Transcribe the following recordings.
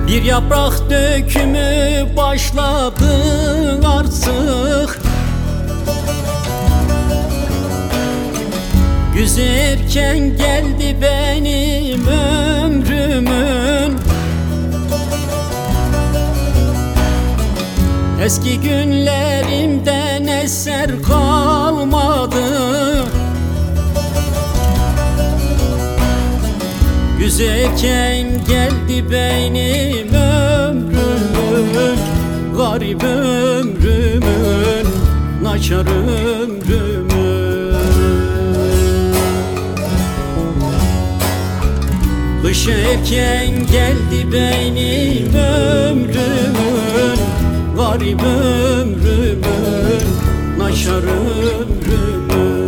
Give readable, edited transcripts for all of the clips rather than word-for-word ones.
Bir yaprak dökümü başladı artık. Güz erken geldi benim ömrümün. Eski günlerimden eser kalmadı. Güz erken geldi benim ömrümün. Garip ömrümün, naçar ömrümün. Kış erken geldi benim ömrümün. Garip ömrümün, naçar ömrümün.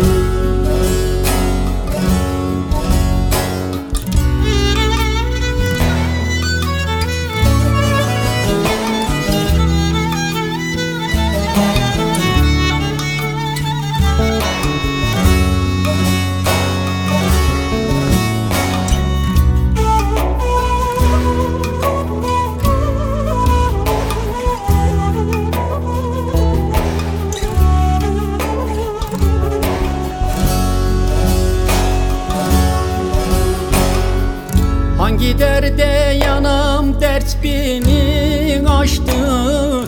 Hangi derde yanam dert beni aştı.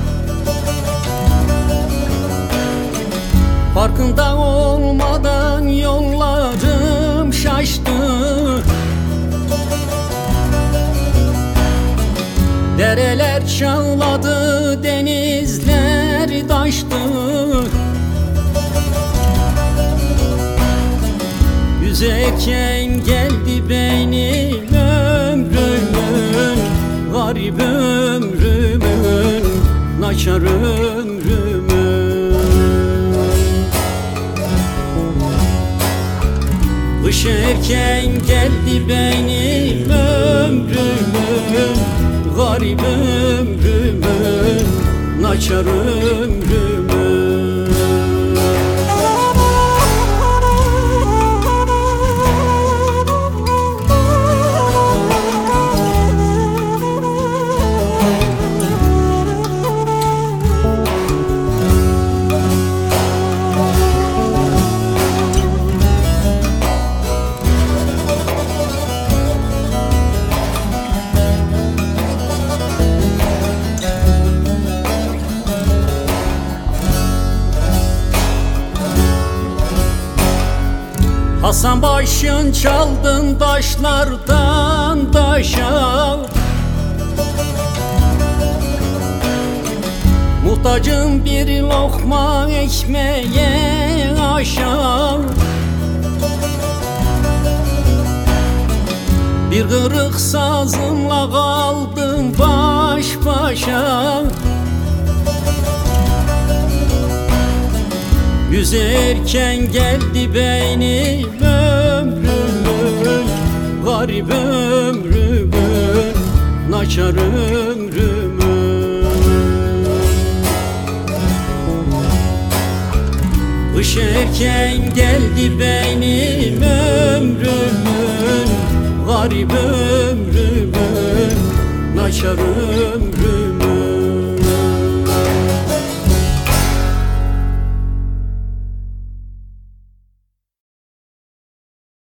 Farkında olmadan yollarım şaştı. Dereler çağladı, denizler taştı. Güz erken geldi benim ömrümün. Garip ömrümün, naçar ömrümün. Kış erken geldi benim ömrümün. Garip ömrümün, naçar ömrümün. Hasan başın çaldın taşlardan taşa. Muhtacım bir lokma ekmeğe aşağı. Bir kırık sazımla kaldım baş başa. Güz erken geldi benim ömrümün. Garip ömrümün, naçar ömrümün. Kış erken geldi benim ömrümün. Garip ömrümün, naçar ömrümün.